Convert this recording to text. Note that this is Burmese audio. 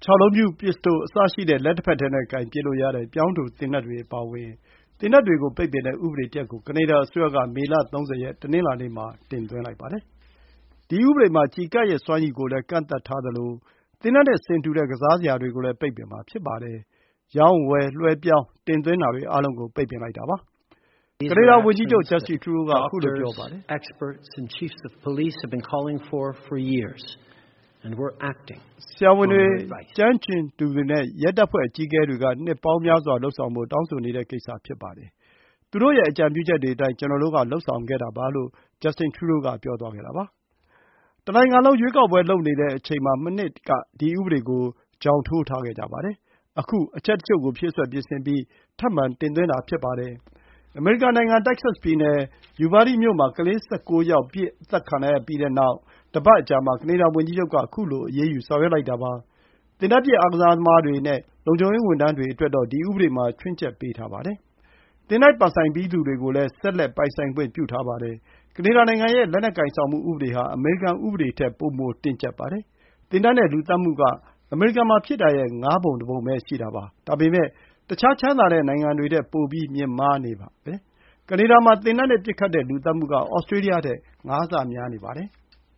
6 လုံးပြူပစ္စတိုအစရှိတဲ့လက်တစ်ဖက်ထဲနဲ့ကိုင်ပစ်လို့ရတဲ့ပြောင်းတိုသင်္နက်တွေအပါအဝင်သင်္နက်တွေကိုပိတ်ပင်တဲ့ဥပဒေတစ်ရပ်ကိုကနေဒါအစိုးရကမေလ 30 ရက်တနင်္လာနေ့မှာတင်သွင်းလိုက်ပါတယ်။ဒီဥပဒေမှာကျည်ကပ်ရဲ့စွမ်းရည်ကိုလည်းကန့်သတ်ထားသလိုသင်္နက်နဲ့ဆင်တူတဲ့ကစားစရာတွေကိုလည်းပိတ်ပင်မှာဖြစ်ပါတယ်။ရောင်းဝယ်လွှဲပြောင်းတင်သွင်းတာတွေအားလုံးကိုပိတ်ပင်လိုက်တာပါ။ကနေဒါဝန်ကြီးချုပ် Justin Trudeau ကအခုလိုပြောပါတယ်။ Experts and chiefs of police have been calling for years and we're acting. ဆရာဝန်တွေကျွမ်းကျင်သူတွေနဲ့ရဲတပ်ဖွဲ့အကြီးအကဲတွေကနှစ်ပေါင်းများစွာလုပ်ဆောင်ဖို့တောင်းဆိုနေတဲ့ကိစ္စဖြစ်ပါတယ်။သူတို့ရဲ့အကြံပြုချက်တွေအတိုင်းကျွန်တော်တို့ကလုပ်ဆောင်ခဲ့တာပါလို့ Justin Trudeau ကပြောသွားခဲ့တာပါ။တနိုင်ငံလုံးရွေးကောက်ပွဲလုပ်နေတဲ့အချိန်မှာမနှစ်ကဒီဥပဒေကိုကြောင်ထိုးထားခဲ့ကြပါတယ်။အခုအချက်တချို့ကိုဖြည့်စွက်ပြင်ဆင်ပြီးထပ်မံတင်သွင်းတာဖြစ်ပါတယ်။အမေရိကန်နိုင်ငံတက္ကဆက်ပြည်နယ်ယူဗားတီးမြို့မှာကလေး 19 ယောက်ပစ်သတ်ခံလိုက်ရပြီးတဲ့နောက်တပတ်အကြာမှာကနေဒါဝန်ကြီးချုပ်ကခုလိုအရေးယူဆောင်ရွက်လိုက်တာပါ။သင်္နက်ပစ်အားကစားသမားတွေနဲ့လုံခြုံရေးဝန်ထမ်းတွေအတွက်တော့ဒီဥပဒေမှာချွင်းချက်ပေးထားပါတယ်။သင်္နက်ပိုင်ဆိုင်ပြီးသူတွေကိုလည်းဆက်လက်ပိုင်ဆိုင်ခွင့်ပြုထားပါတယ်။ကနေဒါနိုင်ငံရဲ့လက်နက်ကိုင်ဆောင်မှုဥပဒေဟာအမေရိကန်ဥပဒေထက်ပိုမိုတင်းကျပ်ပါတယ်။သင်္နက်နဲ့လူသတ်မှုကအမေရိကန်မှာဖြစ်တာရဲ့ ၅ ပုံ 1 ပုံပဲရှိတာပါ။ဒါပေမဲ့တခြားချမ်းသာတဲ့နိုင်ငံတွေထက်ပိုပြီးမြင့်မားနေပါတယ်။ကနေဒါမှာသင်္နက်နဲ့ပစ်ခတ်တဲ့လူသတ်မှုကဩစတြေးလျထက် 5 ဆများနေပါတယ်။